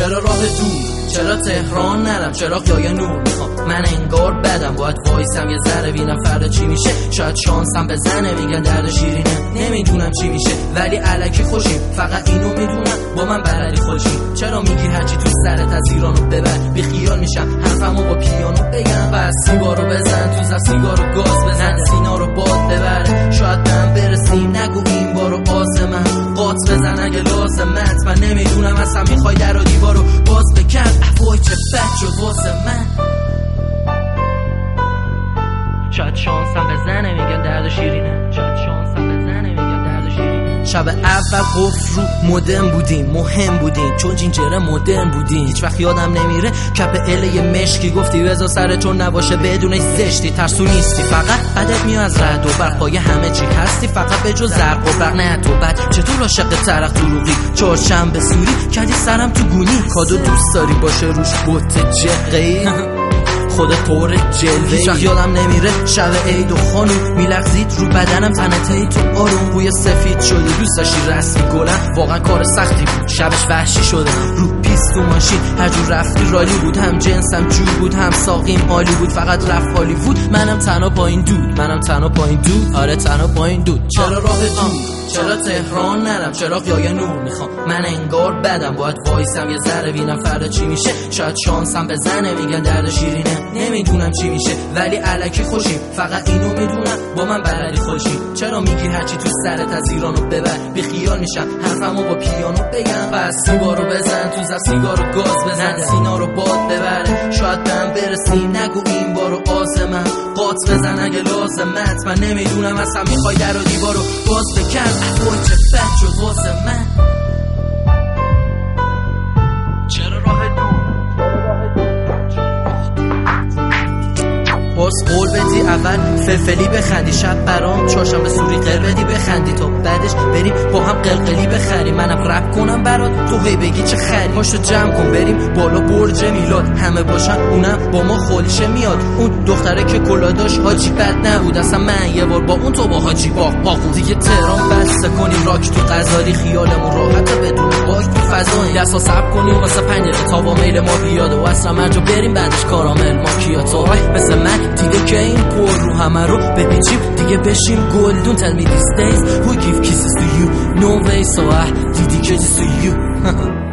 چرا راه دور، چرا تهران نرم، چرا جای نور میخوام. من انگار بدم، باید وایسم یه ذره بینم فردا چی میشه. شاید شانسم بزنه، میگن درد شیرینه، نمیدونم چی میشه ولی الکی خوشیم. فقط اینو میدونم با من بلدی خوشیم. چرا میگی هرچی تو سرت از ایرانو ببر، بی خیال میشم حرفمو با پیانو بگم. بس سیگارو بزن تو زر، سیگارو گاز بزن، سینا رو باد ببره. شاید من برسیم، نگو این بارو آز من قاط بزن اگه لازمت. من نمیدونم اصلا میخوای در و دیوارو باز بکرد. وای چه بد شد واسه من. شاید شانسم بزنه، میگن درد شیرینه. شاید شانسم بزنه، میگن درد شیرینه. شب اول قفل رو مدرن بودیم، مهم بودیم چون جینجره مدرن بودیم. هیچ وقت یادم نمیره کپ اله مشکی گفتی بذار سرتون نباشه بدونش زشتی. ترسو نیستی، فقط بدت میاد از رد و برق، پای همه چی هستی فقط به جز زرق و برق. نه تو بد چطور عاشق طرق دروغی، چهارشنبه سوری کردی سرم تو گونی. کادو دوست داری باشه روش بوت جقی خود پر جلوه. هیچ یادم نمیره شب عید و خانوم میلغزید رو بدنم، تنته تو آروم بوی سفید شده. دوست داشتی رسمی گلم، واقعا کار سختی بود. شبش وحشی شده رو پیست و ماشین، هر جور رفتی رالی بود. هم جنسم جور بود، هم ساقیم عالی بود. فقط رفت هالیوود، منم تنها با این دود، منم تنها با این دود، آره تنها با این دود. چرا راه دور، چرا تهران نرم، چرا جای نور میخوام. من انگار بدم، باید وایسم یه ذره بینم فردا چی میشه. شاید شانسم بزنه، میگن درد شیرینه، نمیدونم چی میشه ولی الکی خوشیم. فقط اینو میدونم با من بلدی خوشیم. چرا میگی هرچی تو سرت از ایرانو ببر، بی خیال میشم حرفمو با پیانو بگم. بس سیگارو بزن تو زر، سیگارو گاز بزن، سینا رو باد ببره. شاید من برسیم، نگو این بارو آز من قاط بزن اگه لازمت. من نمیدونم اصلا میخوای در و دیوارو باز بکرد. وای چه بد شد واسه من. چرا راه دور، باز قول بدی اول فلفلی بخندی، شب برام چهارشنبه سوری قر بدی بخندی، تا بعدش بریم با هم قلقلی بخریم. منم رپ کنم برات تو هی بگی چه خری. پاشو جمع کن بریم بالا برج میلاد، همه باشن اونم با ما خالیشه میاد. اون دختره که کلا داشت حاجی بد نبود اصلا. من یه بار با اون تو با حاجی باخود. دیگه تهران بسته کنیم راک تو غزالی، خیالمون راحته بدون باک تو فضایی. دستا سب کنیم واسه پنجره تا با میل ما بیاد و اصلا مرجا بریم بعدش کارامل ماکیاتو. مثل من دیگه که این پر رو همه رو بپیچیم دیگه بشیم گلدون. Tell me these days who give kisses to you, no way so I dedicated to you.